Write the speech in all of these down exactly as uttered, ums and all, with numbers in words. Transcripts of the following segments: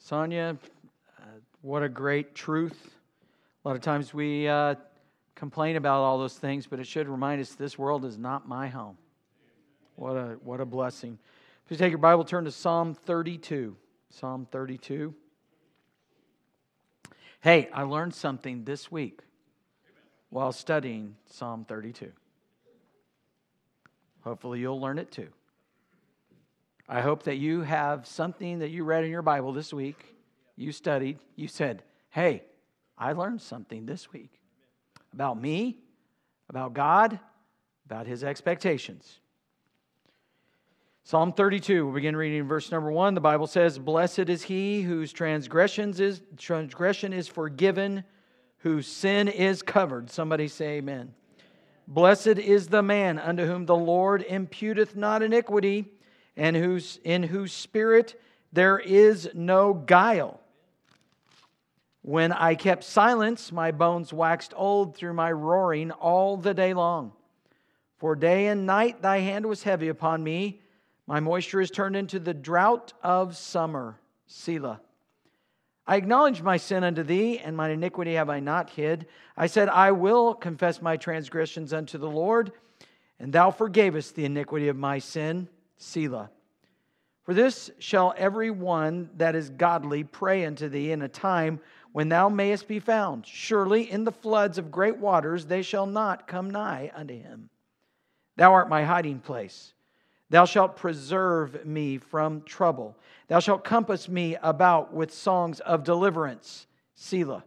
Sonia, uh, what a great truth. A lot of times we uh, complain about all those things, but it should remind us this world is not my home. What a what a blessing. If you take your Bible, turn to Psalm thirty-two. Psalm thirty-two. Hey, I learned something this week while studying Psalm thirty-two. Hopefully you'll learn it too. I hope that you have something that you read in your Bible this week, you studied, you said, hey, I learned something this week about me, about God, about His expectations. Psalm thirty-two, we'll begin reading in verse number one. The Bible says, blessed is he whose transgressions is, transgression is forgiven, whose sin is covered. Somebody say amen. Blessed is the man unto whom the Lord imputeth not iniquity, and whose in whose spirit there is no guile. When I kept silence, my bones waxed old through my roaring all the day long. For day and night thy hand was heavy upon me. My moisture is turned into the drought of summer. Selah. I acknowledged my sin unto thee, and mine iniquity have I not hid. I said, I will confess my transgressions unto the Lord, and thou forgavest the iniquity of my sin. Selah. For this shall every one that is godly pray unto thee in a time when thou mayest be found. Surely in the floods of great waters they shall not come nigh unto him. Thou art my hiding place. Thou shalt preserve me from trouble. Thou shalt compass me about with songs of deliverance. Selah.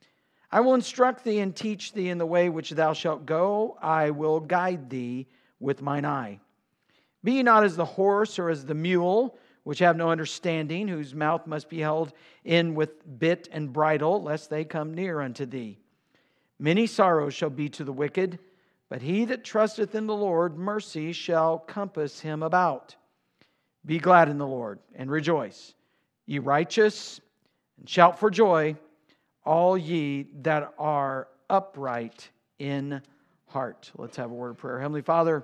I will instruct thee and teach thee in the way which thou shalt go. I will guide thee with mine eye. Be ye not as the horse or as the mule, which have no understanding, whose mouth must be held in with bit and bridle, lest they come near unto thee. Many sorrows shall be to the wicked, but he that trusteth in the Lord, mercy shall compass him about. Be glad in the Lord, and rejoice, ye righteous, and shout for joy, all ye that are upright in heart. Let's have a word of prayer. Heavenly Father,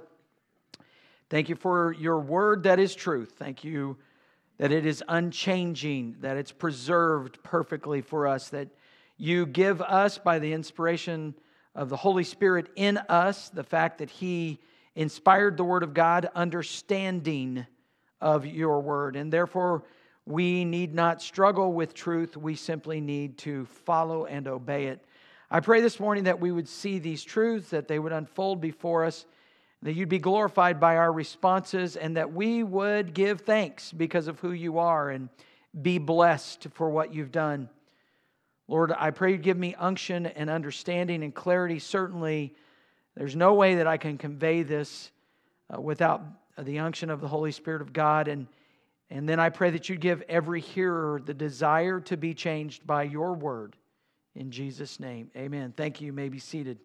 thank you for your word that is truth. Thank you that it is unchanging, that it's preserved perfectly for us, that you give us by the inspiration of the Holy Spirit in us, the fact that He inspired the Word of God, understanding of your Word. And therefore, we need not struggle with truth. We simply need to follow and obey it. I pray this morning that we would see these truths, that they would unfold before us, that you'd be glorified by our responses, and that we would give thanks because of who you are and be blessed for what you've done. Lord, I pray you give me unction and understanding and clarity. Certainly, there's no way that I can convey this uh, without the unction of the Holy Spirit of God. And, and then I pray that you give every hearer the desire to be changed by your word. In Jesus' name, amen. Thank you. You may be seated.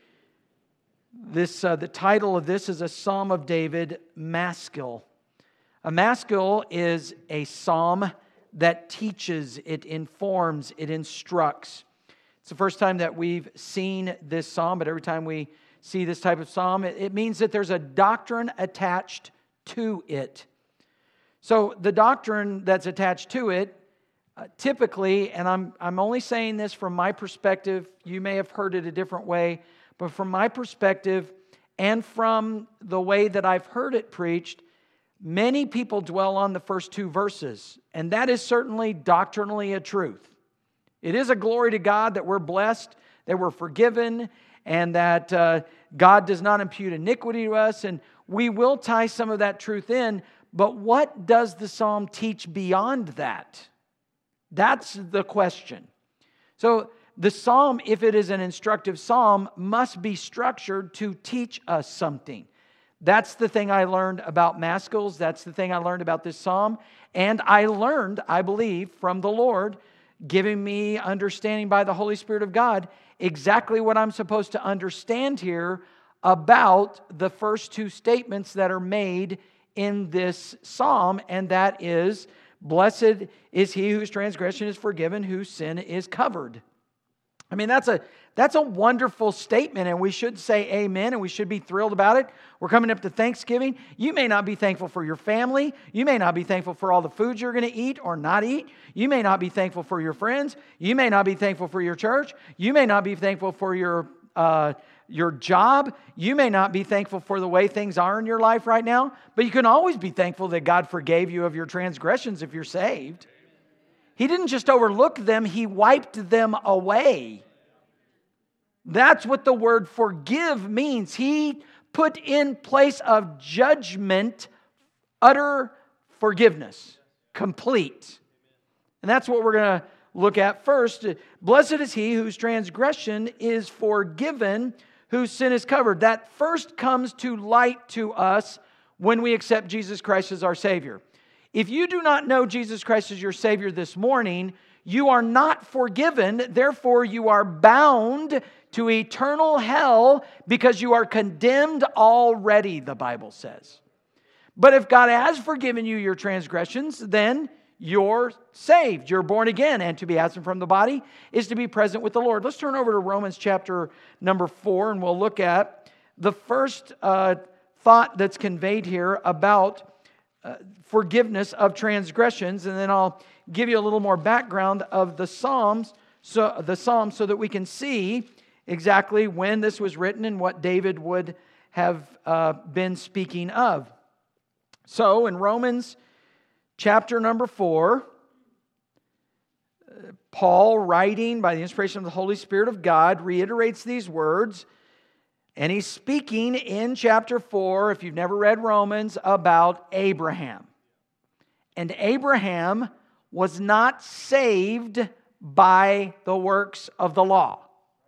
This, uh, the title of this is a Psalm of David, Maskil. A Maskil is a psalm that teaches, it informs, it instructs. It's the first time that we've seen this psalm, but every time we see this type of psalm, it, it means that there's a doctrine attached to it. So the doctrine that's attached to it, uh, typically, and I'm, I'm only saying this from my perspective, you may have heard it a different way, but from my perspective and from the way that I've heard it preached, many people dwell on the first two verses. And that is certainly doctrinally a truth. It is a glory to God that we're blessed, that we're forgiven, and that uh, God does not impute iniquity to us. And we will tie some of that truth in. But what does the psalm teach beyond that? That's the question. So the psalm, if it is an instructive psalm, must be structured to teach us something. That's the thing I learned about Maskils. That's the thing I learned about this psalm. And I learned, I believe, from the Lord, giving me understanding by the Holy Spirit of God, exactly what I'm supposed to understand here about the first two statements that are made in this psalm. And that is, blessed is he whose transgression is forgiven, whose sin is covered. I mean, that's a that's a wonderful statement, and we should say amen, and we should be thrilled about it. We're coming up to Thanksgiving. You may not be thankful for your family. You may not be thankful for all the food you're going to eat or not eat. You may not be thankful for your friends. You may not be thankful for your church. You may not be thankful for your uh, your job. You may not be thankful for the way things are in your life right now, but you can always be thankful that God forgave you of your transgressions if you're saved. He didn't just overlook them, He wiped them away. That's what the word forgive means. He put in place of judgment, utter forgiveness, complete. And that's what we're going to look at first. Blessed is he whose transgression is forgiven, whose sin is covered. That first comes to light to us when we accept Jesus Christ as our Savior. If you do not know Jesus Christ as your Savior this morning, you are not forgiven. Therefore, you are bound to eternal hell because you are condemned already, the Bible says. But if God has forgiven you your transgressions, then you're saved. You're born again. And to be absent from the body is to be present with the Lord. Let's turn over to Romans chapter number four, and we'll look at the first uh, thought that's conveyed here about uh, forgiveness of transgressions. And then I'll give you a little more background of the Psalms, so the Psalms, so that we can see exactly when this was written and what David would have uh, been speaking of. So in Romans chapter number four, Paul, writing by the inspiration of the Holy Spirit of God, reiterates these words. And he's speaking in chapter four, if you've never read Romans, about Abraham. And Abraham was not saved by the works of the law.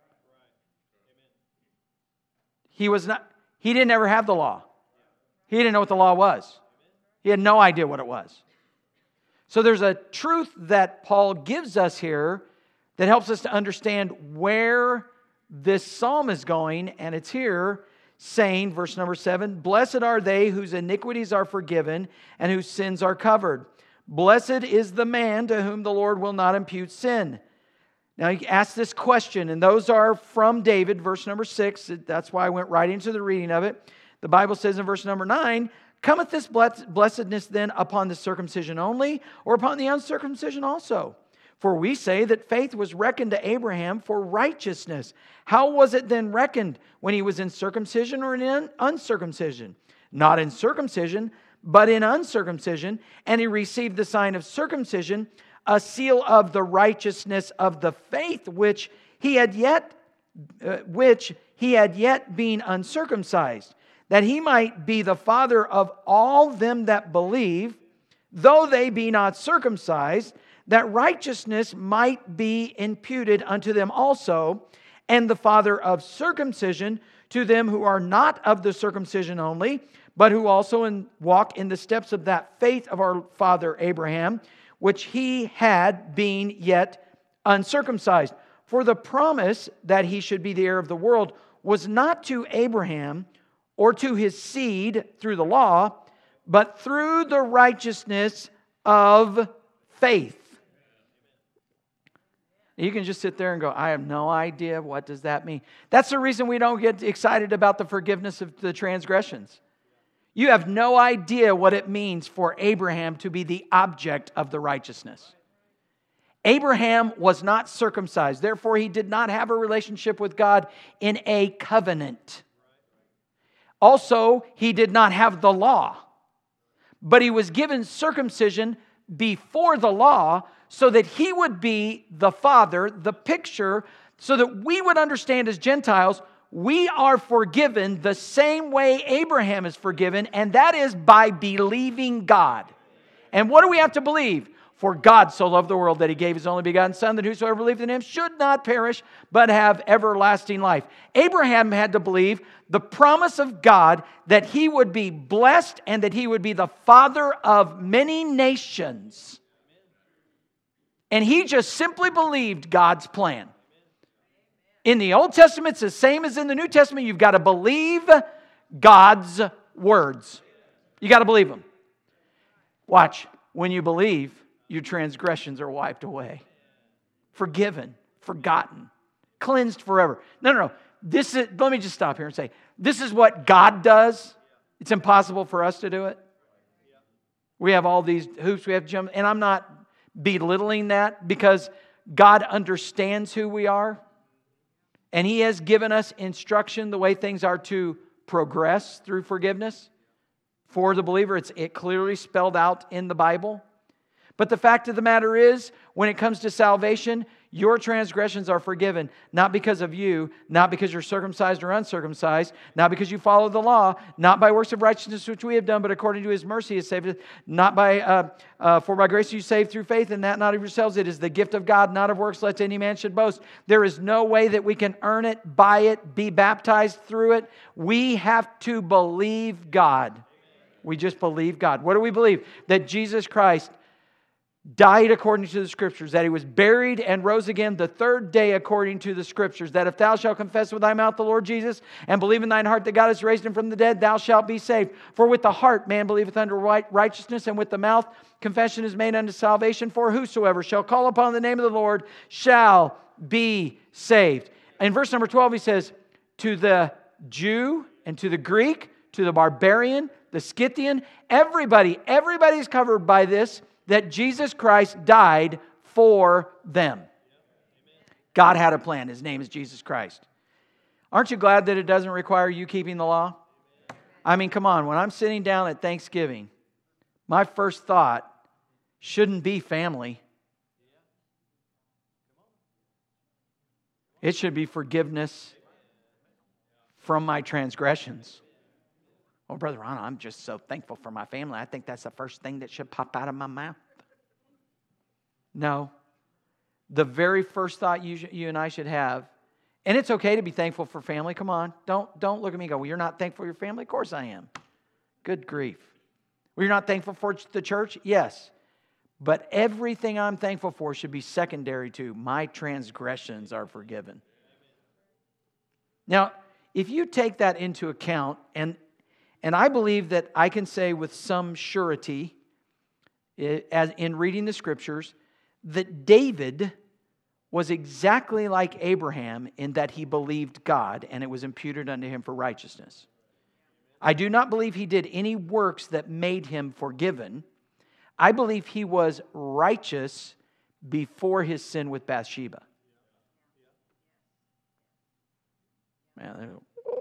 He was not, he didn't ever have the law. He didn't know what the law was. He had no idea what it was. So there's a truth that Paul gives us here that helps us to understand where this psalm is going. And it's here saying, verse number seven, blessed are they whose iniquities are forgiven and whose sins are covered. Blessed is the man to whom the Lord will not impute sin. Now he asks this question, and those are from David, verse number six. That's why I went right into the reading of it. The Bible says in verse number nine, cometh this blessedness then upon the circumcision only, or upon the uncircumcision also? For we say that faith was reckoned to Abraham for righteousness. How was it then reckoned? When he was in circumcision or in uncircumcision? Not in circumcision, but in uncircumcision. And he received the sign of circumcision, a seal of the righteousness of the faith which he had yet, uh, which he had yet been uncircumcised, that he might be the father of all them that believe, though they be not circumcised, that righteousness might be imputed unto them also, and the father of circumcision to them who are not of the circumcision only, but who also in, walk in the steps of that faith of our father Abraham, which he had been yet uncircumcised. For the promise that he should be the heir of the world was not to Abraham or to his seed through the law, but through the righteousness of faith. You can just sit there and go, I have no idea. What does that mean? That's the reason we don't get excited about the forgiveness of the transgressions. You have no idea what it means for Abraham to be the object of the righteousness. Abraham was not circumcised. Therefore, he did not have a relationship with God in a covenant. Also, he did not have the law. But he was given circumcision before the law so that he would be the father, the picture, so that we would understand as Gentiles, we are forgiven the same way Abraham is forgiven, and that is by believing God. And what do we have to believe? For God so loved the world that he gave his only begotten Son, that whosoever believed in him should not perish, but have everlasting life. Abraham had to believe the promise of God that he would be blessed and that he would be the father of many nations. And he just simply believed God's plan. In the Old Testament, it's the same as in the New Testament. You've got to believe God's words. You got to believe them. Watch. When you believe, your transgressions are wiped away. Forgiven. Forgotten. cleansed forever. No, no, no. This is, let me just stop here and say, this is what God does. It's impossible for us to do it. We have all these hoops we have to jump, and I'm not belittling that because God understands who we are, and He has given us instruction the way things are to progress through forgiveness. For the believer, it's it clearly spelled out in the Bible. But the fact of the matter is, when it comes to salvation, your transgressions are forgiven, not because of you, not because you're circumcised or uncircumcised, not because you follow the law, not by works of righteousness which we have done, but according to His mercy He has saved us, not by, uh, uh, for by grace you saved through faith, and that not of yourselves, it is the gift of God, not of works, lest any man should boast. There is no way that we can earn it, buy it, be baptized through it. We have to believe God. We just believe God. What do we believe? That Jesus Christ died according to the Scriptures, that He was buried and rose again the third day according to the Scriptures, that if thou shalt confess with thy mouth the Lord Jesus and believe in thine heart that God has raised Him from the dead, thou shalt be saved. For with the heart man believeth unto righteousness, and with the mouth confession is made unto salvation. For whosoever shall call upon the name of the Lord shall be saved. In verse number twelve he says, to the Jew and to the Greek, to the barbarian, the Scythian, everybody, everybody's covered by this, that Jesus Christ died for them. God had a plan. His name is Jesus Christ. Aren't you glad that it doesn't require you keeping the law? I mean, come on. When I'm sitting down at Thanksgiving, my first thought shouldn't be family. It should be forgiveness from my transgressions. Oh, Brother Ron, I'm just so thankful for my family. I think that's the first thing that should pop out of my mouth. No. The very first thought you, you and I should have, and it's okay to be thankful for family. Come on. Don't, don't look at me and go, well, you're not thankful for your family? Of course I am. Good grief. Well, you're not thankful for the church? Yes. But everything I'm thankful for should be secondary to my transgressions are forgiven. Now, if you take that into account, and And I believe that I can say with some surety, as in reading the Scriptures, that David was exactly like Abraham in that he believed God and it was imputed unto him for righteousness. I do not believe he did any works that made him forgiven. I believe he was righteous before his sin with Bathsheba. Man,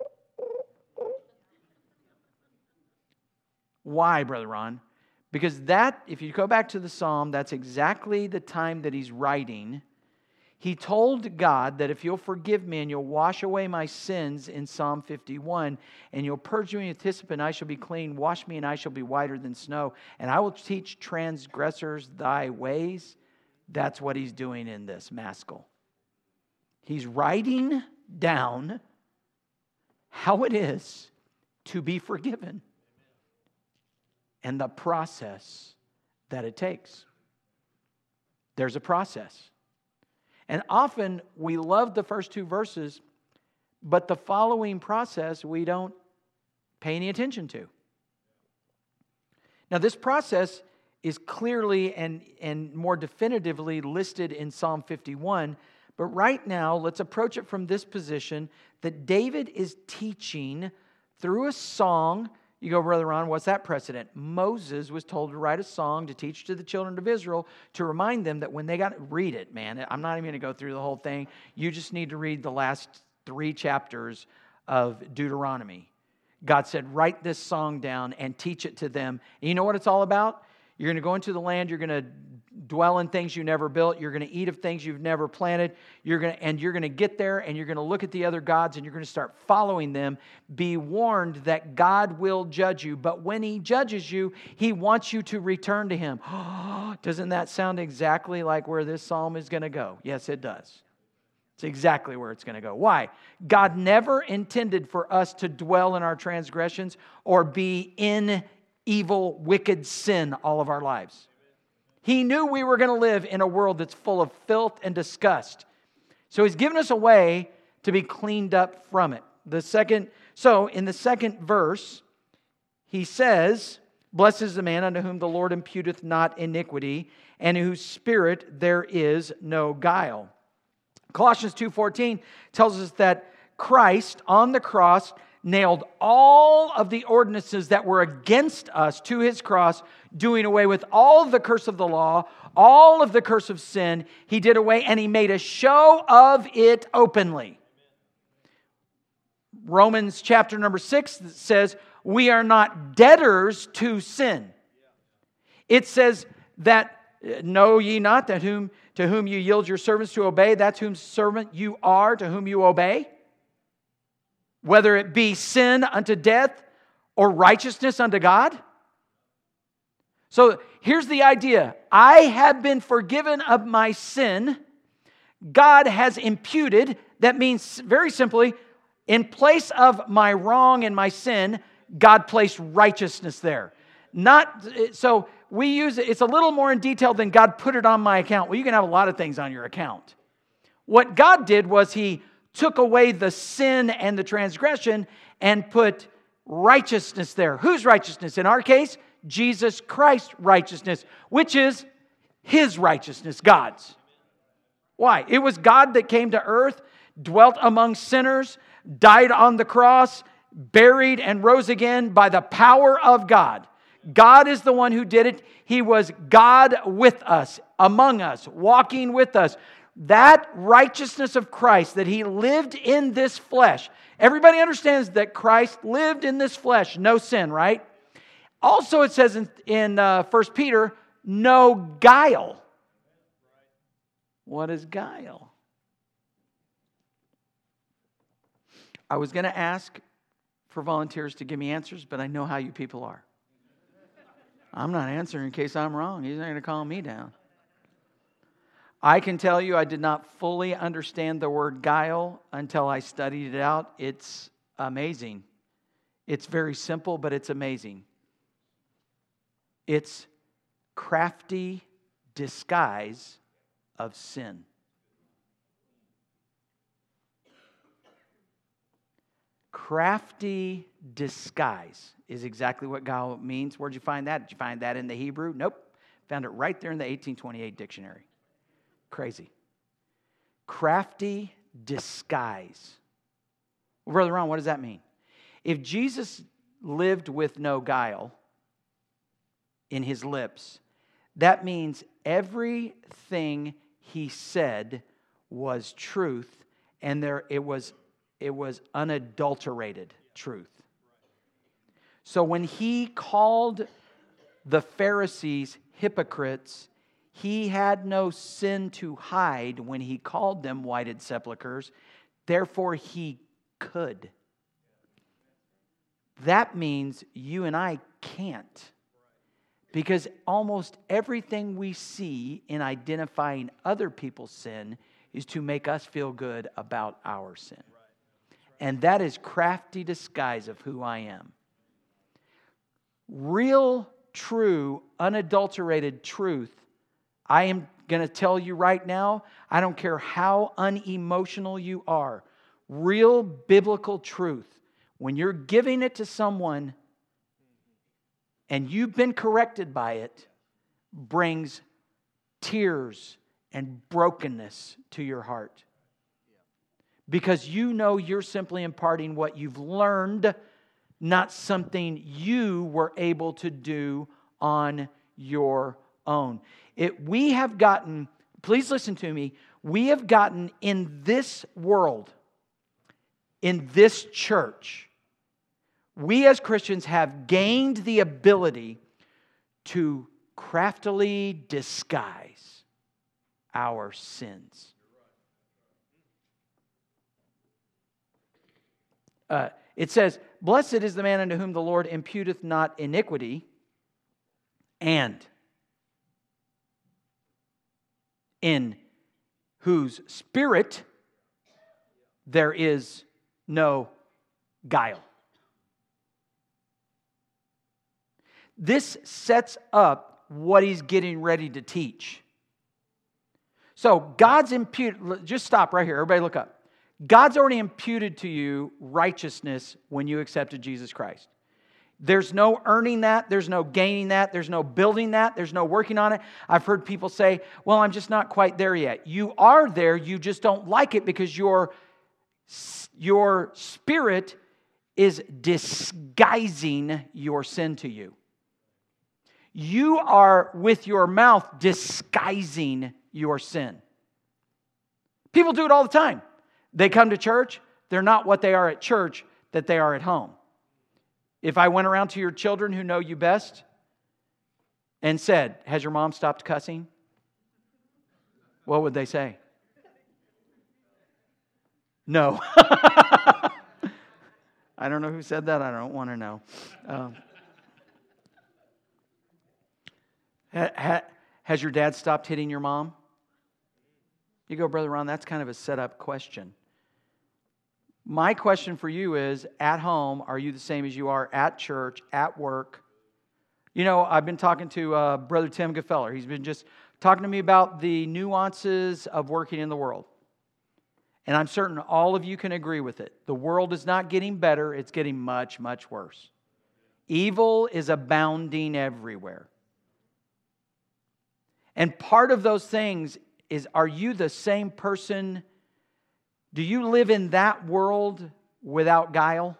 why, Brother Ron? Because that, if you go back to the Psalm, that's exactly the time that he's writing. He told God that if you'll forgive me and you'll wash away my sins in Psalm fifty-one, and you'll purge me with hyssop and I shall be clean, wash me and I shall be whiter than snow, and I will teach transgressors thy ways. That's what he's doing in this Maskil. He's writing down how it is to be forgiven and the process that it takes. There's a process. And often we love the first two verses, but the following process we don't pay any attention to. Now this process is clearly and, and more definitively listed in Psalm fifty-one, but right now let's approach it from this position that David is teaching through a song. You go, Brother Ron, what's that precedent? Moses was told to write a song to teach to the children of Israel to remind them that when they got, read it, man. I'm not even going to go through the whole thing. You just need to read the last three chapters of Deuteronomy. God said, write this song down and teach it to them. And you know what it's all about? You're going to go into the land, you're going to dwell in things you never built, you're going to eat of things you've never planted, you're going to, and you're going to get there and you're going to look at the other gods and you're going to start following them. Be warned that God will judge you, but when He judges you, He wants you to return to Him. Doesn't that sound exactly like where this psalm is going to go? Yes, it does. It's exactly where it's going to go. Why? God never intended for us to dwell in our transgressions or be in evil, wicked sin all of our lives. He knew we were going to live in a world that's full of filth and disgust. So He's given us a way to be cleaned up from it. The second, so in the second verse, he says, blessed is the man unto whom the Lord imputeth not iniquity, and in whose spirit there is no guile. Colossians two fourteen tells us that Christ on the cross nailed all of the ordinances that were against us to his cross, doing away with all of the curse of the law, all of the curse of sin. He did away, and he made a show of it openly. Romans chapter number six says, we are not debtors to sin. It says that, know ye not that whom to whom you yield your servants to obey, that's whom servant you are, to whom you obey? Whether it be sin unto death or righteousness unto God. So here's the idea. I have been forgiven of my sin. God has imputed. That means, very simply, in place of my wrong and my sin, God placed righteousness there. Not so we use it, it's a little more in detail than God put it on my account. Well, you can have a lot of things on your account. What God did was he took away the sin and the transgression and put righteousness there. Whose righteousness? In our case, Jesus Christ's righteousness, which is his righteousness, God's. Why? It was God that came to earth, dwelt among sinners, died on the cross, buried and rose again by the power of God. God is the one who did it. He was God with us, among us, walking with us. That righteousness of Christ, that he lived in this flesh. Everybody understands that Christ lived in this flesh, no sin, right? Also it says in, in uh, First Peter, no guile. What is guile? I was going to ask for volunteers to give me answers, but I know how you people are. I'm not answering in case I'm wrong. He's not going to calm me down. I can tell you I did not fully understand the word guile until I studied it out. It's amazing. It's very simple, but it's amazing. It's crafty disguise of sin. Crafty disguise is exactly what guile means. Where'd you find that? Did you find that in the Hebrew? Nope. Found it right there in the eighteen twenty-eight dictionary. Crazy. Crafty disguise. Well, Brother Ron, what does that mean? If Jesus lived with no guile in his lips, that means everything he said was truth, and there it was it was unadulterated truth. So when he called the Pharisees hypocrites, he had no sin to hide when he called them whited sepulchres. Therefore, he could. That means you and I can't. Because almost everything we see in identifying other people's sin is to make us feel good about our sin. And that is crafty disguise of who I am. Real, true, unadulterated truth, I am going to tell you right now, I don't care how unemotional you are, real biblical truth, when you're giving it to someone and you've been corrected by it, brings tears and brokenness to your heart. Because you know you're simply imparting what you've learned, not something you were able to do on your own. It, we have gotten, please listen to me, we have gotten in this world, in this church, we as Christians have gained the ability to craftily disguise our sins. Uh, it says, blessed is the man unto whom the Lord imputeth not iniquity, and in whose spirit there is no guile. This sets up what he's getting ready to teach. So God's imputed, just stop right here, everybody look up. God's already imputed to you righteousness when you accepted Jesus Christ. There's no earning that. There's no gaining that. There's no building that. There's no working on it. I've heard people say, well, I'm just not quite there yet. You are there. You just don't like it because your, your spirit is disguising your sin to you. You are with your mouth disguising your sin. People do it all the time. They come to church. They're not what they are at church that they are at home. If I went around to your children who know you best and said, has your mom stopped cussing? What would they say? No. I don't know who said that. I don't want to know. Um, ha, ha, has your dad stopped hitting your mom? You go, Brother Ron, that's kind of a set-up question. My question for you is, at home, are you the same as you are at church, at work? You know, I've been talking to uh, Brother Tim Gefeller. He's been just talking to me about the nuances of working in the world. And I'm certain all of you can agree with it. The world is not getting better. It's getting much, much worse. Evil is abounding everywhere. And part of those things is, are you the same person? Do you live in that world without guile?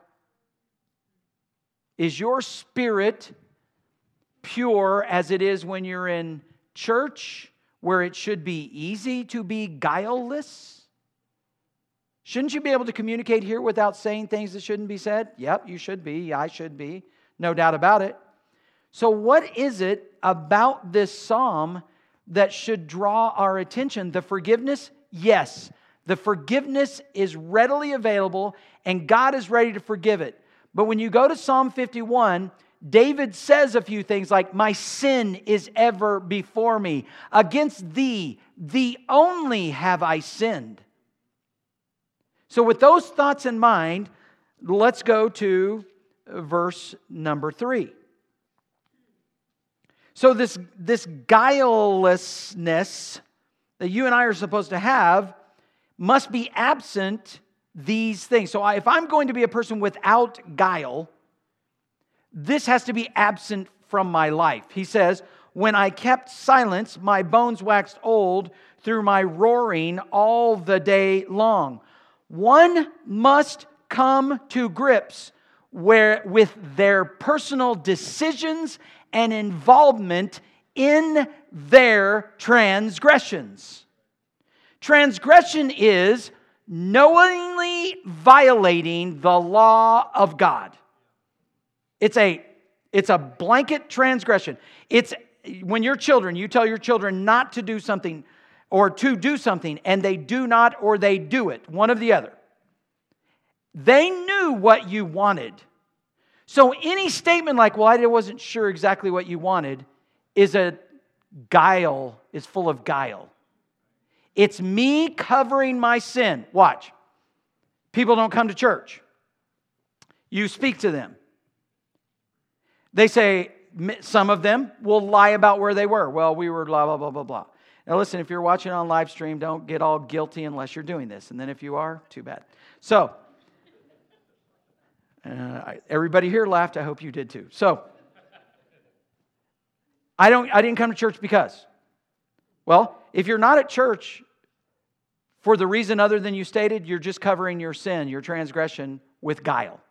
Is your spirit pure as it is when you're in church, where it should be easy to be guileless? Shouldn't you be able to communicate here without saying things that shouldn't be said? Yep, you should be. I should be. No doubt about it. So what is it about this psalm that should draw our attention? The forgiveness? Yes. The forgiveness is readily available, and God is ready to forgive it. But when you go to Psalm fifty-one, David says a few things like, my sin is ever before me. Against thee, thee only have I sinned. So with those thoughts in mind, let's go to verse number three. So this, this guilelessness that you and I are supposed to have must be absent these things. So if I'm going to be a person without guile, this has to be absent from my life. He says, when I kept silence, my bones waxed old through my roaring all the day long. One must come to grips where with their personal decisions and involvement in their transgressions. Transgression is knowingly violating the law of God. It's a, it's a blanket transgression. It's when your children, you tell your children not to do something or to do something, and they do not or they do it, one or the other. They knew what you wanted. So any statement like, well, I wasn't sure exactly what you wanted, is a guile, is full of guile. It's me covering my sin. Watch. People don't come to church. You speak to them. They say, some of them will lie about where they were. Well, we were blah, blah, blah, blah, blah. Now listen, if you're watching on live stream, don't get all guilty unless you're doing this. And then if you are, too bad. So, uh, everybody here laughed. I hope you did too. So, I don't. I didn't come to church because. Well, if you're not at church for the reason other than you stated, you're just covering your sin, your transgression with guile.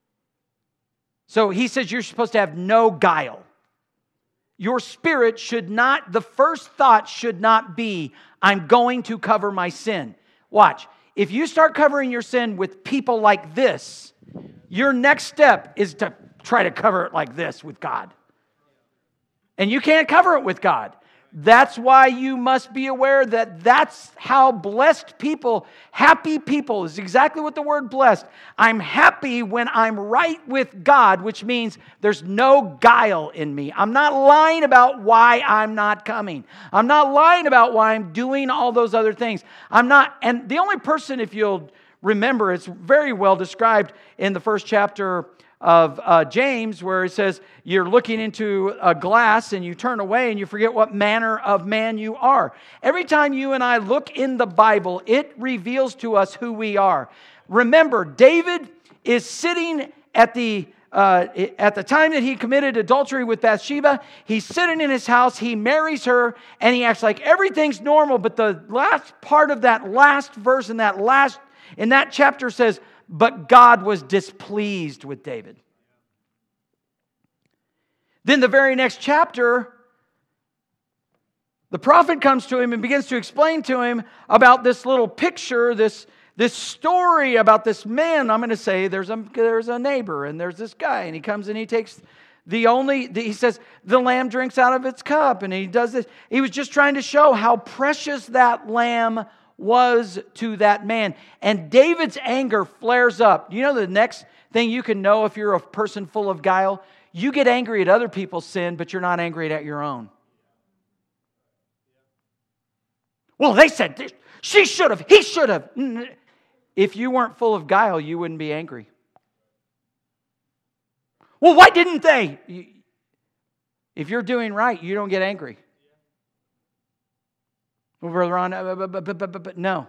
So he says you're supposed to have no guile. Your spirit should not, the first thought should not be, I'm going to cover my sin. Watch. If you start covering your sin with people like this, your next step is to try to cover it like this with God. And you can't cover it with God. That's why you must be aware that that's how blessed people, happy people, is exactly what the word blessed. I'm happy when I'm right with God, which means there's no guile in me. I'm not lying about why I'm not coming. I'm not lying about why I'm doing all those other things. I'm not, and the only person, if you'll remember, it's very well described in the first chapter of uh, James, where it says you're looking into a glass and you turn away and you forget what manner of man you are. Every time you and I look in the Bible, it reveals to us who we are. Remember, David is sitting at the uh, at the time that he committed adultery with Bathsheba, he's sitting in his house, he marries her, and he acts like everything's normal. But the last part of that last verse in that last in that chapter says, "But God was displeased with David." Then the very next chapter, the prophet comes to him and begins to explain to him about this little picture, this, this story about this man. I'm going to say there's a, there's a neighbor and there's this guy, and he comes and he takes the only, the, he says, the lamb drinks out of its cup, and he does this. He was just trying to show how precious that lamb was to that man. And David's anger flares up. You know the next thing you can know if you're a person full of guile? You get angry at other people's sin, but you're not angry at your own. Well, they said this. She should have. He should have. If you weren't full of guile, you wouldn't be angry. Well, why didn't they? If you're doing right, you don't get angry. Well, Brother Ron, but, but, but, but, but no.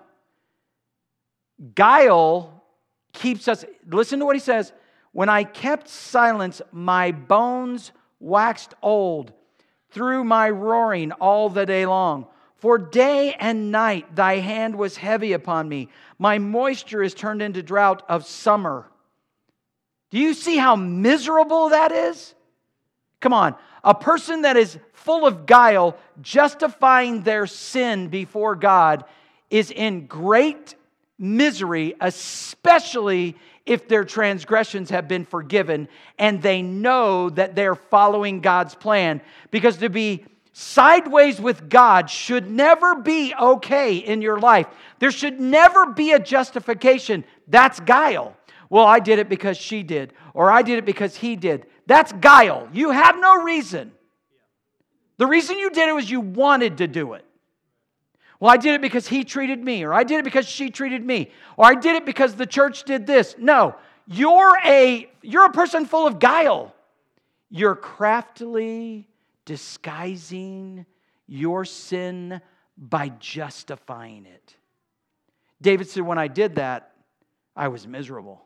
Guile keeps us. Listen to what he says. When I kept silence, my bones waxed old through my roaring all the day long. For day and night thy hand was heavy upon me. My moisture is turned into drought of summer. Do you see how miserable that is? Come on. A person that is full of guile, justifying their sin before God, is in great misery, especially if their transgressions have been forgiven and they know that they're following God's plan. Because to be sideways with God should never be okay in your life. There should never be a justification. That's guile. Well, I did it because she did, or I did it because he did. That's guile. You have no reason. The reason you did it was you wanted to do it. Well, I did it because he treated me, or I did it because she treated me, or I did it because the church did this. No, you're a you're a person full of guile. You're craftily disguising your sin by justifying it. David said, when I did that, I was miserable.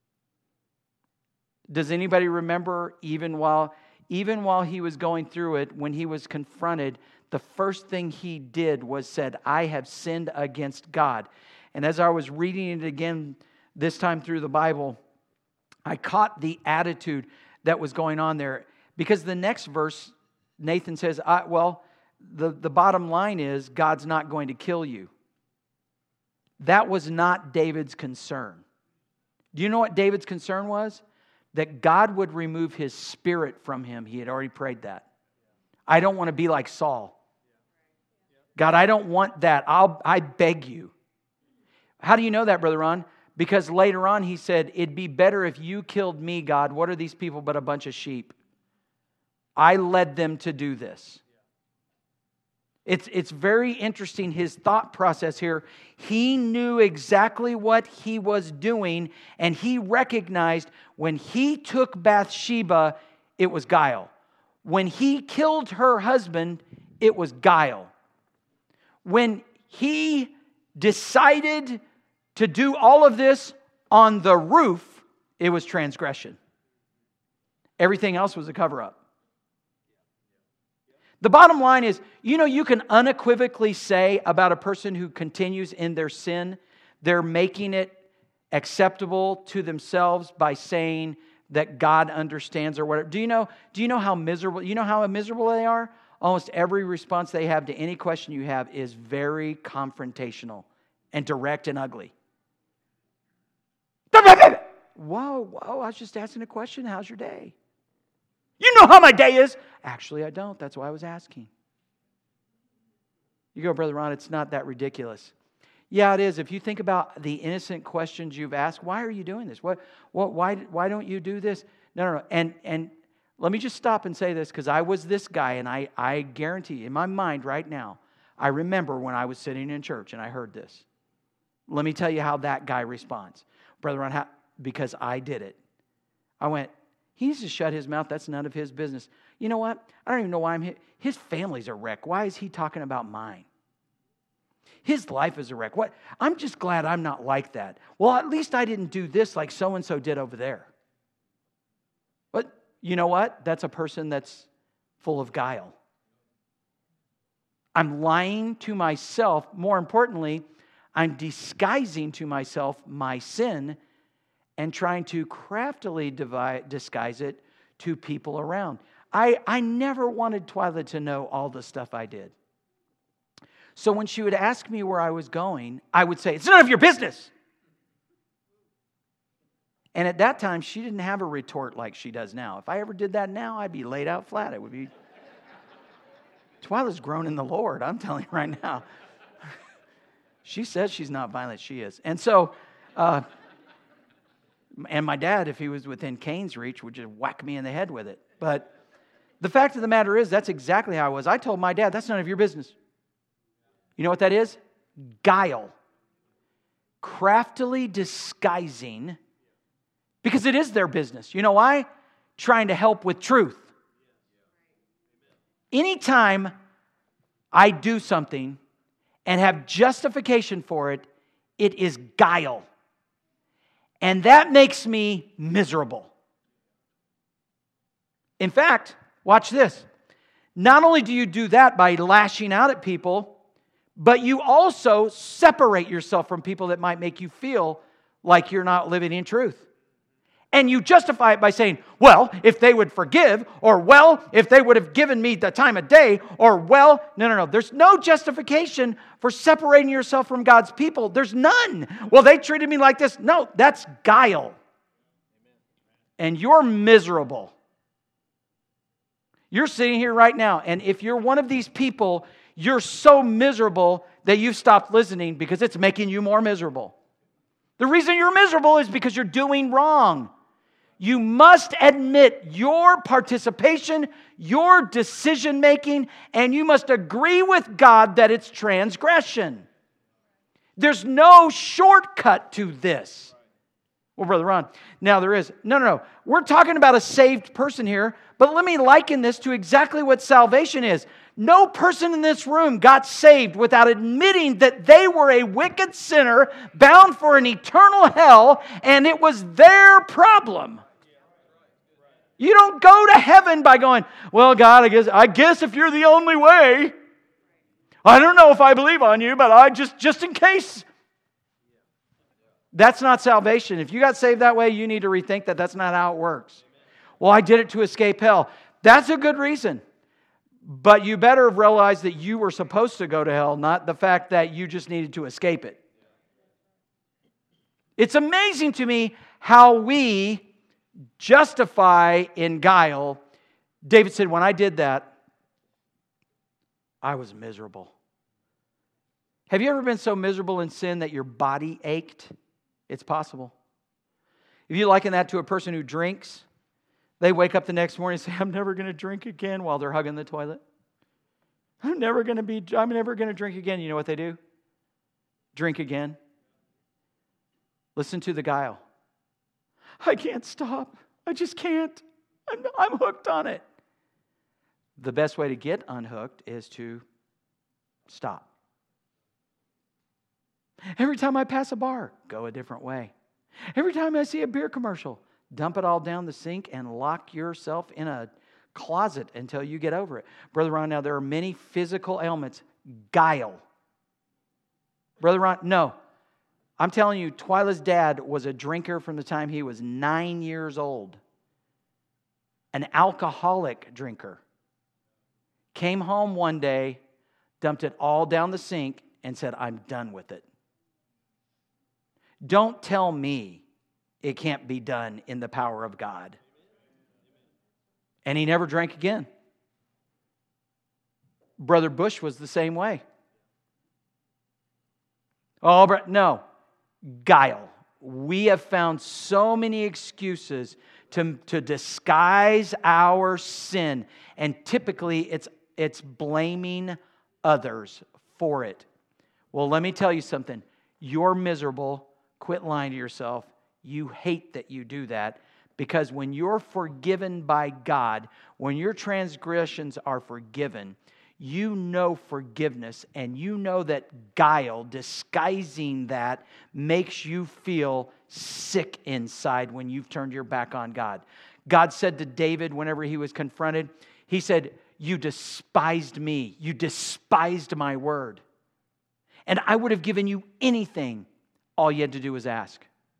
Does anybody remember, even while, even while he was going through it, when he was confronted, the first thing he did was said, I have sinned against God. And as I was reading it again this time through the Bible, I caught the attitude that was going on there. Because the next verse, Nathan says, I, well, the, the bottom line is God's not going to kill you. That was not David's concern. Do you know what David's concern was? That God would remove his spirit from him. He had already prayed that. I don't want to be like Saul. God, I don't want that. I'll, I beg you. How do you know that, Brother Ron? Because later on he said, it'd be better if you killed me, God. What are these people but a bunch of sheep? I led them to do this. It's, it's very interesting, his thought process here. He knew exactly what he was doing, and he recognized when he took Bathsheba, it was guile. When he killed her husband, it was guile. When he decided to do all of this on the roof, it was transgression. Everything else was a cover-up. The bottom line is, you know, you can unequivocally say about a person who continues in their sin, they're making it acceptable to themselves by saying that God understands or whatever. Do you know, do you know how miserable, you know how miserable they are? Almost every response they have to any question you have is very confrontational and direct and ugly. Whoa, whoa, I was just asking a question. How's your day? You know how my day is. Actually, I don't. That's why I was asking. You go, Brother Ron, it's not that ridiculous. Yeah, it is. If you think about the innocent questions you've asked, why are you doing this? What, what, why, why don't you do this? No, no, no. And, and let me just stop and say this, because I was this guy, and I, I guarantee in my mind right now, I remember when I was sitting in church and I heard this. Let me tell you how that guy responds. Brother Ron, how, because I did it. I went, he needs to shut his mouth. That's none of his business. You know what? I don't even know why I'm here. His family's a wreck. Why is he talking about mine? His life is a wreck. What? I'm just glad I'm not like that. Well, at least I didn't do this like so-and-so did over there. you know what? That's a person that's full of guile. I'm lying to myself. More importantly, I'm disguising to myself my sin and trying to craftily divide, disguise it to people around. I, I never wanted Twyla to know all the stuff I did. So when she would ask me where I was going, I would say, it's none of your business. And at that time, she didn't have a retort like she does now. If I ever did that now, I'd be laid out flat. It would be... Twyla's grown in the Lord, I'm telling you right now. She says she's not violent, she is. And so, uh, and my dad, if he was within Cain's reach, would just whack me in the head with it. But the fact of the matter is, that's exactly how I was. I told my dad, that's none of your business. You know what that is? Guile. Craftily disguising, because it is their business. You know why? Trying to help with truth. Anytime I do something and have justification for it, it is guile. And that makes me miserable. In fact, watch this. Not only do you do that by lashing out at people, but you also separate yourself from people that might make you feel like you're not living in truth. And you justify it by saying, well, if they would forgive, or well, if they would have given me the time of day, or well, no, no, no. There's no justification for separating yourself from God's people. There's none. Well, they treated me like this. No, that's guile. And you're miserable. You're sitting here right now, and if you're one of these people, you're so miserable that you've stopped listening because it's making you more miserable. The reason you're miserable is because you're doing wrong. You must admit your participation, your decision making, and you must agree with God that it's transgression. There's no shortcut to this. Well, Brother Ron, now there is. No, no, no. We're talking about a saved person here, but let me liken this to exactly what salvation is. No person in this room got saved without admitting that they were a wicked sinner bound for an eternal hell, and it was their problem. You don't go to heaven by going, well, God, I guess I guess if you're the only way, I don't know if I believe on you, but I just just in case. That's not salvation. If you got saved that way, you need to rethink that. That's not how it works. Well, I did it to escape hell. That's a good reason. But you better realize that you were supposed to go to hell, not the fact that you just needed to escape it. It's amazing to me how we justify in guile. David said, when I did that, I was miserable. Have you ever been so miserable in sin that your body ached? It's possible. If you liken that to a person who drinks, they wake up the next morning and say, I'm never going to drink again while they're hugging the toilet. I'm never going to be, I'm never going to drink again. You know what they do? Drink again. Listen to the guile. I can't stop. I just can't. I'm, I'm hooked on it. The best way to get unhooked is to stop. Every time I pass a bar, go a different way. Every time I see a beer commercial, dump it all down the sink and lock yourself in a closet until you get over it. Brother Ron, now there are many physical ailments. Guile. Brother Ron, no. I'm telling you, Twyla's dad was a drinker from the time he was nine years old. An alcoholic drinker. Came home one day, dumped it all down the sink, and said, I'm done with it. Don't tell me it can't be done in the power of God. And he never drank again. Brother Bush was the same way. Oh, but no. Guile. We have found so many excuses to, to disguise our sin. And typically it's, it's blaming others for it. Well, let me tell you something. You're miserable. Quit lying to yourself. You hate that you do that, because when you're forgiven by God, when your transgressions are forgiven, you know forgiveness, and you know that guile, disguising that, makes you feel sick inside when you've turned your back on God. God said to David whenever he was confronted, he said, you despised me. You despised my word. And I would have given you anything. All you had to do was ask.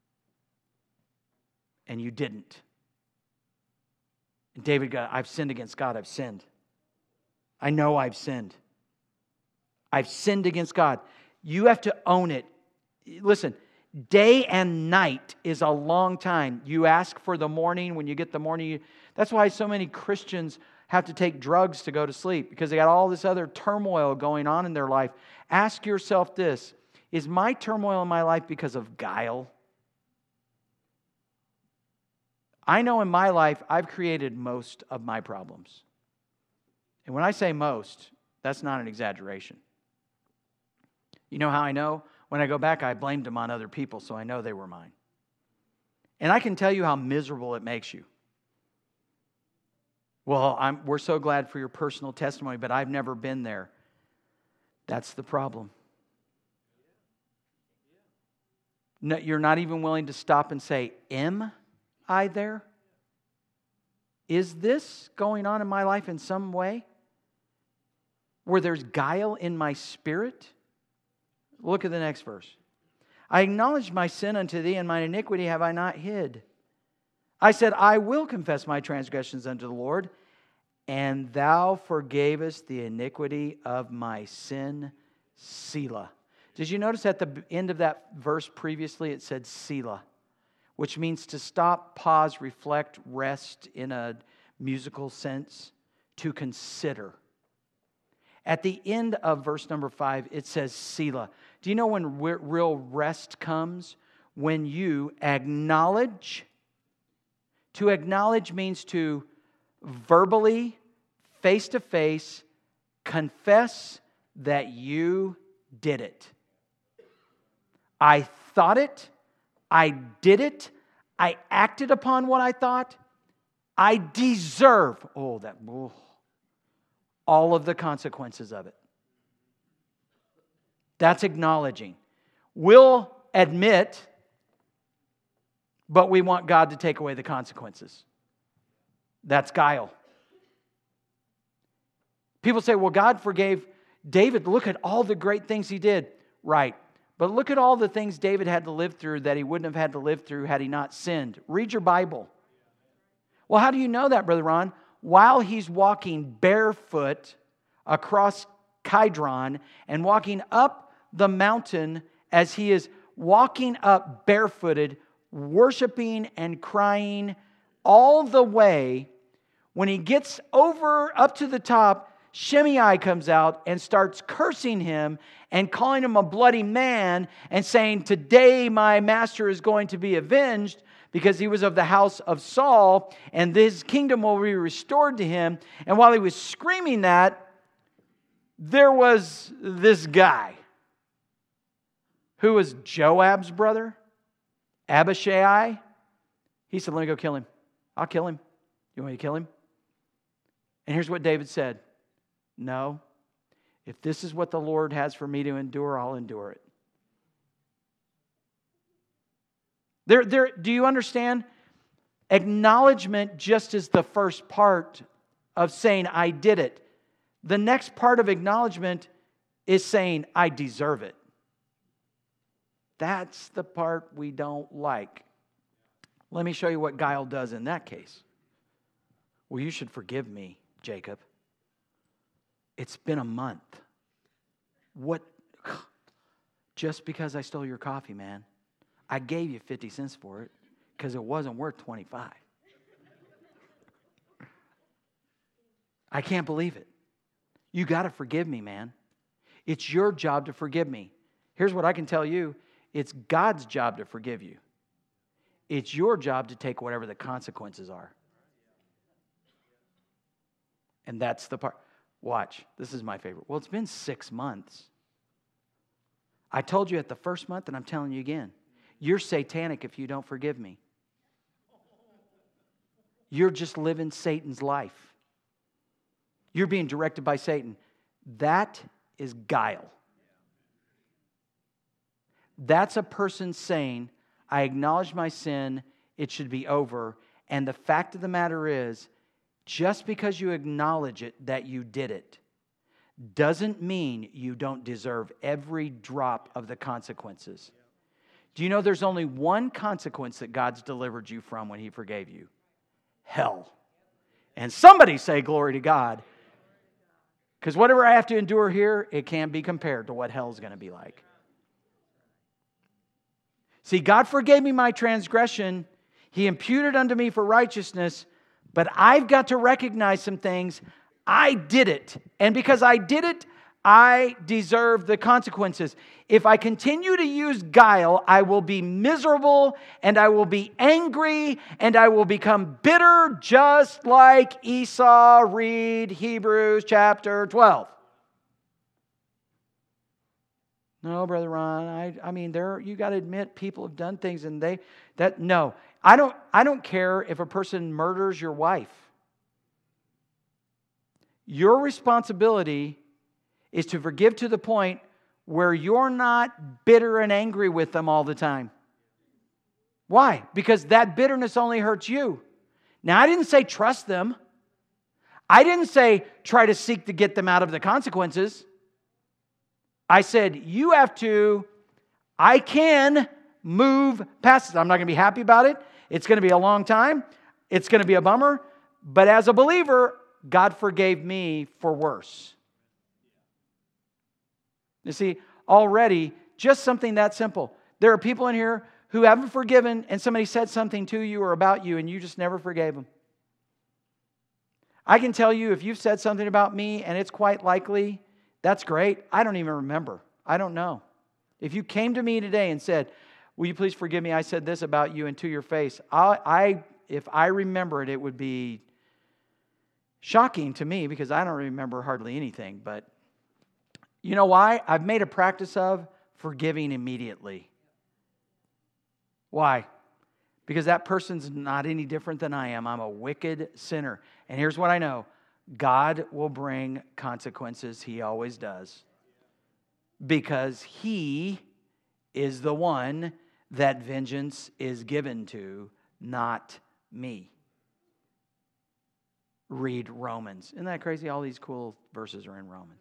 And you didn't. And David got, I've sinned against God. I've sinned. I know I've sinned. I've sinned against God. You have to own it. Listen, day and night is a long time. You ask for the morning. When you get the morning, that's why so many Christians have to take drugs to go to sleep, because they got all this other turmoil going on in their life. Ask yourself this: is my turmoil in my life because of guile? I know in my life I've created most of my problems. And when I say most, that's not an exaggeration. You know how I know? When I go back, I blamed them on other people, so I know they were mine. And I can tell you how miserable it makes you. Well, I'm, we're so glad for your personal testimony, but I've never been there. That's the problem. No, you're not even willing to stop and say, am I there? Is this going on in my life in some way where there's guile in my spirit? Look at the next verse. I acknowledged my sin unto thee, and mine iniquity have I not hid. I said, I will confess my transgressions unto the Lord, and thou forgavest the iniquity of my sin, Selah. Did you notice at the end of that verse previously it said Selah, which means to stop, pause, reflect, rest in a musical sense, to consider. At the end of verse number five, it says Selah. Do you know when real rest comes? When you acknowledge. To acknowledge means to verbally, face-to-face, confess that you did it. I thought it. I did it. I acted upon what I thought. I deserve, oh, that, oh, all of the consequences of it. That's acknowledging. We'll admit, but we want God to take away the consequences. That's guile. People say, well, God forgave David. Look at all the great things he did. Right. But look at all the things David had to live through that he wouldn't have had to live through had he not sinned. Read your Bible. Well, how do you know that, Brother Ron? While he's walking barefoot across Kidron and walking up the mountain, as he is walking up barefooted, worshiping and crying all the way, when he gets over up to the top, Shimei comes out and starts cursing him and calling him a bloody man and saying, today my master is going to be avenged because he was of the house of Saul and his kingdom will be restored to him. And while he was screaming that, there was this guy who was Joab's brother, Abishai. He said, let me go kill him. I'll kill him. You want me to kill him? And here's what David said. No. If this is what the Lord has for me to endure, I'll endure it. There, there, do you understand? Acknowledgement just is the first part of saying, I did it. The next part of acknowledgement is saying, I deserve it. That's the part we don't like. Let me show you what guile does in that case. Well, you should forgive me, Jacob. It's been a month. What? Just because I stole your coffee, man. I gave you fifty cents for it because it wasn't worth twenty-five. I can't believe it. You got to forgive me, man. It's your job to forgive me. Here's what I can tell you. It's God's job to forgive you. It's your job to take whatever the consequences are. And that's the part. Watch. This is my favorite. Well, it's been six months. I told you at the first month, and I'm telling you again. You're satanic if you don't forgive me. You're just living Satan's life. You're being directed by Satan. That is guile. That's a person saying, I acknowledge my sin, it should be over, And the fact of the matter is, just because you acknowledge it that you did it, doesn't mean you don't deserve every drop of the consequences. Do you know there's only one consequence that God's delivered you from when He forgave you? Hell. And somebody say glory to God. Because whatever I have to endure here, it can't be compared to what hell's going to be like. See, God forgave me my transgression. He imputed unto me for righteousness. But I've got to recognize some things. I did it. And because I did it, I deserve the consequences. If I continue to use guile, I will be miserable and I will be angry and I will become bitter, just like Esau. Read Hebrews chapter twelve. No, Brother Ron, I, I mean, there you got to admit people have done things and they, that, no. I don't, I don't care if a person murders your wife. Your responsibility is to forgive to the point where you're not bitter and angry with them all the time. Why? Because that bitterness only hurts you. Now, I didn't say trust them. I didn't say try to seek to get them out of the consequences. I said you have to, I can move past it. I'm not going to be happy about it. It's going to be a long time. It's going to be a bummer. But as a believer, God forgave me for worse. You see, already, just something that simple. There are people in here who haven't forgiven and somebody said something to you or about you and you just never forgave them. I can tell you if you've said something about me and it's quite likely, that's great. I don't even remember. I don't know. If you came to me today and said, will you please forgive me? I said this about you and to your face. I, I if I remember it, it would be shocking to me because I don't remember hardly anything. But you know why? I've made a practice of forgiving immediately. Why? Because that person's not any different than I am. I'm a wicked sinner. And here's what I know. God will bring consequences. He always does. Because He is the one that vengeance is given to, not me. Read Romans. Isn't that crazy? All these cool verses are in Romans.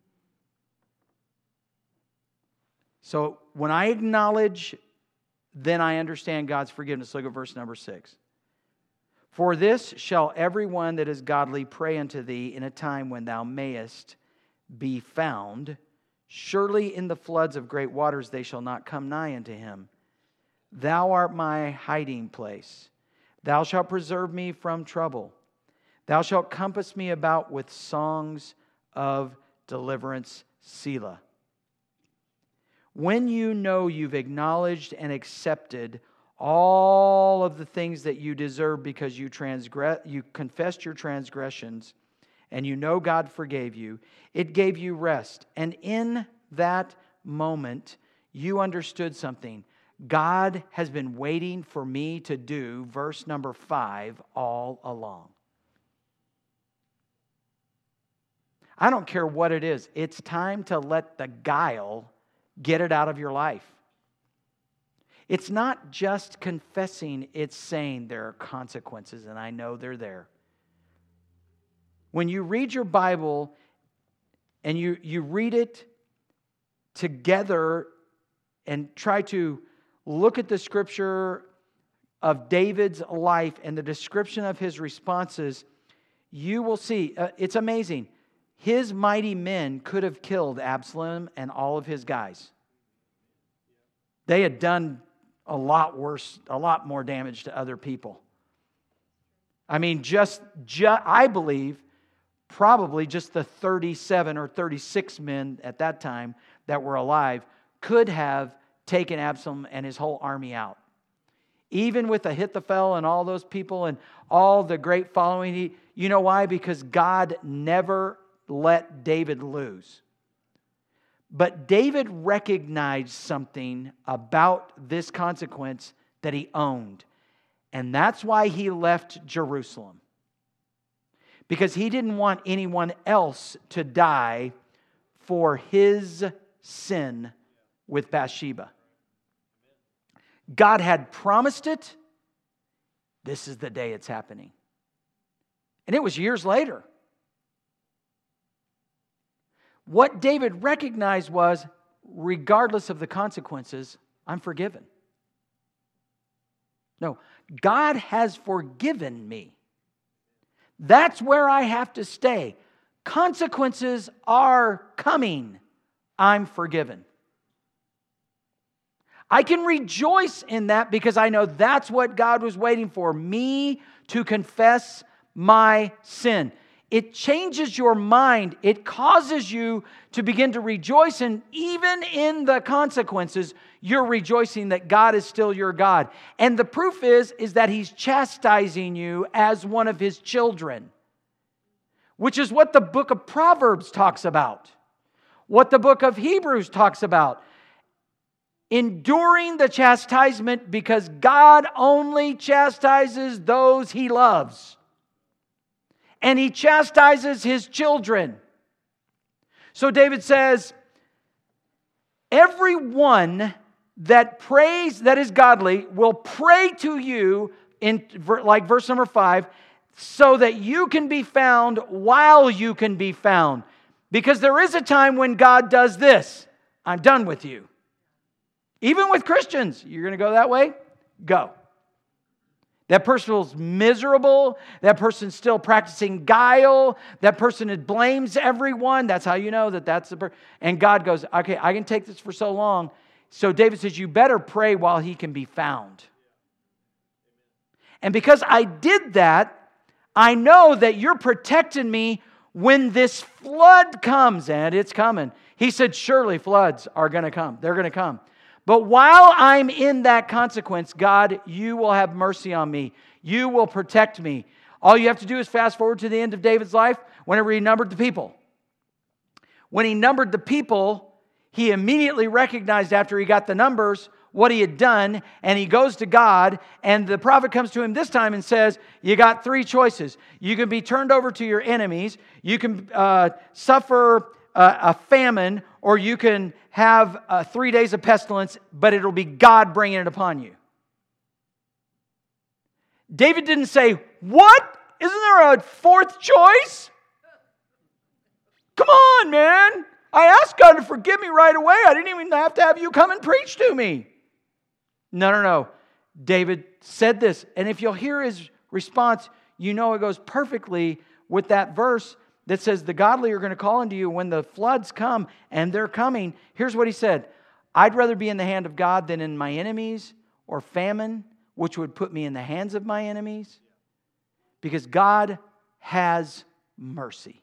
So when I acknowledge, then I understand God's forgiveness. Look at verse number six. For this shall everyone that is godly pray unto thee in a time when thou mayest be found. Surely in the floods of great waters they shall not come nigh unto him. Thou art my hiding place. Thou shalt preserve me from trouble. Thou shalt compass me about with songs of deliverance. Selah. When you know you've acknowledged and accepted all of the things that you deserve because you transgress, you confessed your transgressions, and you know God forgave you, it gave you rest. And in that moment, you understood something. God has been waiting for me to do verse number five all along. I don't care what it is. It's time to let the guile get it out of your life. It's not just confessing, it's saying there are consequences, and I know they're there. When you read your Bible and you, you read it together and try to look at the scripture of David's life and the description of his responses, you will see, uh, it's amazing. His mighty men could have killed Absalom and all of his guys. They had done a lot worse, a lot more damage to other people. I mean, just, just I believe, probably just the thirty-seven or thirty-six men at that time that were alive could have taken Absalom and his whole army out. Even with Ahithophel and all those people and all the great following, he, you know why? Because God never let David lose. But David recognized something about this consequence that he owned. And that's why he left Jerusalem. Because he didn't want anyone else to die for his sin with Bathsheba. God had promised it. This is the day it's happening. And it was years later. What David recognized was, regardless of the consequences, I'm forgiven. No, God has forgiven me. That's where I have to stay. Consequences are coming. I'm forgiven. I can rejoice in that because I know that's what God was waiting for, me to confess my sin. It changes your mind. It causes you to begin to rejoice. And even in the consequences, you're rejoicing that God is still your God. And the proof is, is that He's chastising you as one of His children, which is what the book of Proverbs talks about, what the book of Hebrews talks about. Enduring the chastisement because God only chastises those He loves. And He chastises His children. So David says, everyone that prays, that is godly, will pray to you, in like verse number five, so that you can be found while you can be found. Because there is a time when God does this. I'm done with you. Even with Christians, you're going to go that way? Go. That person is miserable. That person's still practicing guile. That person blames everyone. That's how you know that that's the person. And God goes, okay, I can take this for so long. So David says, you better pray while he can be found. And because I did that, I know that you're protecting me when this flood comes. And it's coming. He said, surely floods are going to come. They're going to come. But while I'm in that consequence, God, you will have mercy on me. You will protect me. All you have to do is fast forward to the end of David's life whenever he numbered the people. When he numbered the people, he immediately recognized after he got the numbers what he had done, and he goes to God, and the prophet comes to him this time and says, you got three choices. You can be turned over to your enemies, you can uh, suffer uh, a famine, or you can have uh, three days of pestilence, but it'll be God bringing it upon you. David didn't say, what? Isn't there a fourth choice? Come on, man. I asked God to forgive me right away. I didn't even have to have you come and preach to me. No, no, no. David said this. And if you'll hear his response, you know it goes perfectly with that verse that says the godly are going to call unto you when the floods come, and they're coming. Here's what he said. I'd rather be in the hand of God than in my enemies or famine, which would put me in the hands of my enemies, because God has mercy.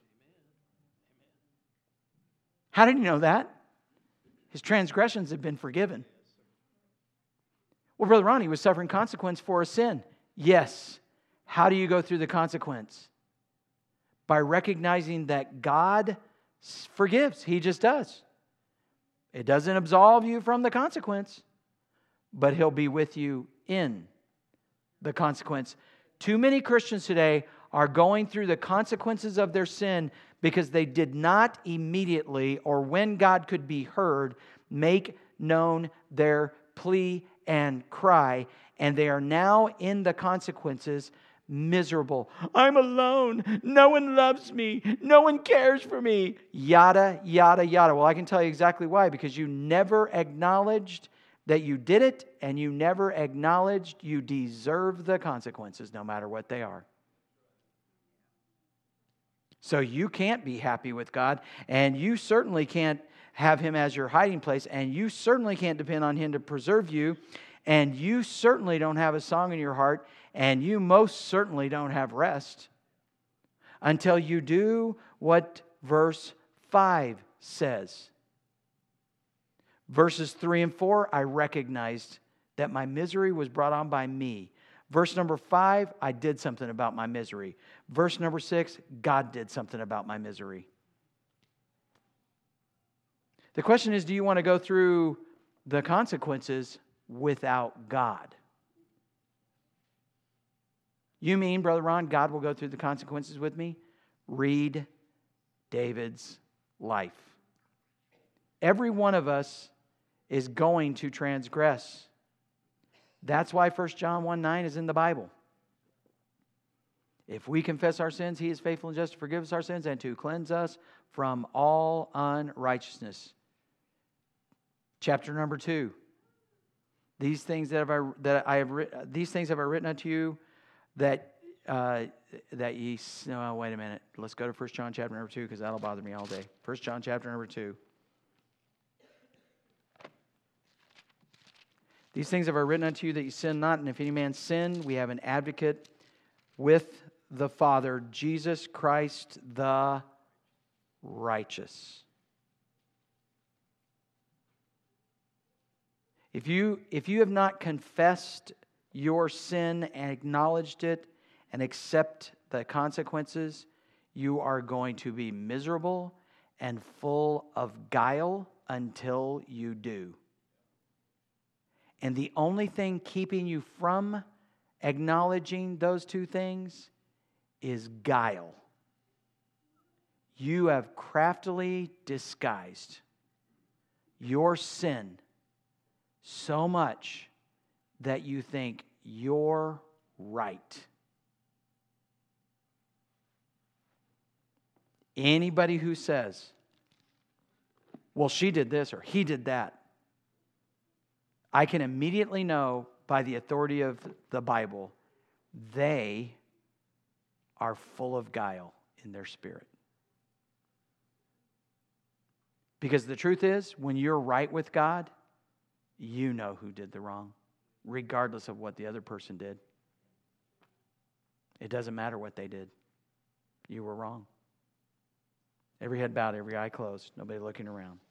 How did he know that? His transgressions have been forgiven. Well, Brother Ronnie was suffering consequence for a sin. Yes. How do you go through the consequence? By recognizing that God forgives. He just does. It doesn't absolve you from the consequence, but He'll be with you in the consequence. Too many Christians today are going through the consequences of their sin because they did not immediately, or when God could be heard, make known their plea and cry, and they are now in the consequences miserable. I'm alone. No one loves me. No one cares for me. Yada, yada, yada. Well, I can tell you exactly why. Because you never acknowledged that you did it, and you never acknowledged you deserve the consequences, no matter what they are. So you can't be happy with God, and you certainly can't have Him as your hiding place, and you certainly can't depend on Him to preserve you, and you certainly don't have a song in your heart, and you most certainly don't have rest until you do what verse five says. Verses three and four, I recognized that my misery was brought on by me. Verse number five, I did something about my misery. Verse number six, God did something about my misery. The question is, do you want to go through the consequences without God? You mean, Brother Ron, God will go through the consequences with me? Read David's life. Every one of us is going to transgress. That's why First John one nine is in the Bible. If we confess our sins, He is faithful and just to forgive us our sins and to cleanse us from all unrighteousness. Chapter number two. These things that have I that I have written, these things have I written unto you, that uh, that ye. No, wait a minute. Let's go to First John chapter number two, because that'll bother me all day. First John chapter number two. These things have I written unto you, that ye sin not. And if any man sin, we have an advocate with the Father, Jesus Christ the righteous. If you, if you have not confessed your sin and acknowledged it and accept the consequences, you are going to be miserable and full of guile until you do. And the only thing keeping you from acknowledging those two things is guile. You have craftily disguised your sin so much that you think you're right. Anybody who says, well, she did this or he did that, I can immediately know by the authority of the Bible, they are full of guile in their spirit. Because the truth is, when you're right with God, you know who did the wrong, regardless of what the other person did. It doesn't matter what they did. You were wrong. Every head bowed, every eye closed, nobody looking around.